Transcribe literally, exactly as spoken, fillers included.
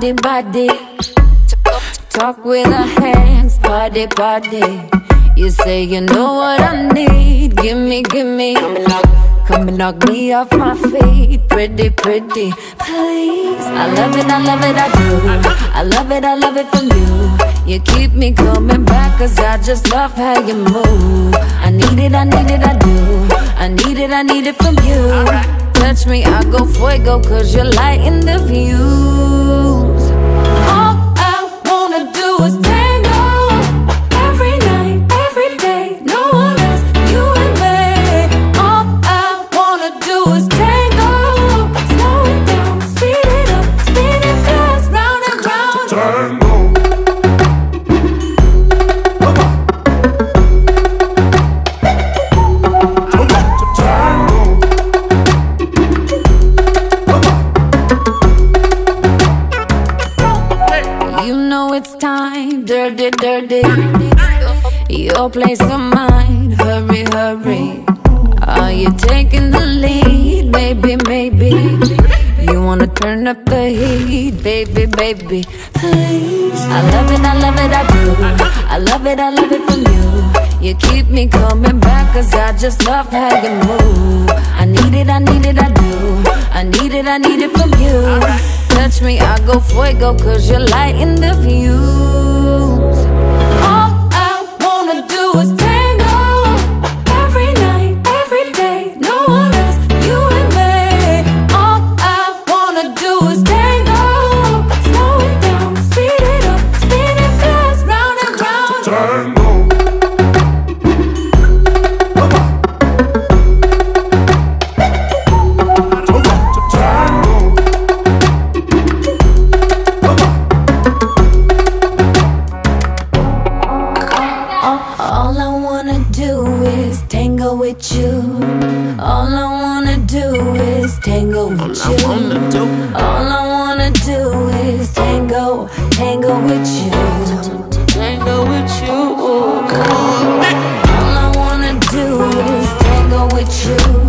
body, body. Talk with our hands, body, body. You say you know what I need. Give me, give me. Come and knock, come and knock me off my feet. Pretty, pretty, please. I love it, I love it, I do. I love it, I love it from you. You keep me coming back, cause I just love how you move. I need it, I need it, I do. I need it, I need it from you. Touch me, I go fuego, cause you're lighting the views. All I wanna do is tango. Every night, every day, no one else, you and me. All I wanna do is tango. Slow it down, speed it up, spin it fast, round and round. Tango. It's time, dirty, dirty. Your place or mine, hurry, hurry. Are you taking the lead? Maybe, maybe. You wanna turn up the heat, baby, baby, please. I love it, I love it, I do. I love it, I love it from you. You keep me coming back, cause I just love how you move. I need it, I need it, I do. I need it, I need it from you. Touch me, I go fuego, cause you're lighting the views. All I wanna do is tango. Every night, every day, no one else, you and me. All I wanna do is tango. Slow it down, speed it up, spin it fast, round and round. Tango. All I wanna do is tango with you. All I wanna do is tango with you. All I wanna do is tango, tango with you. Tango with you. All I wanna do is tango with you.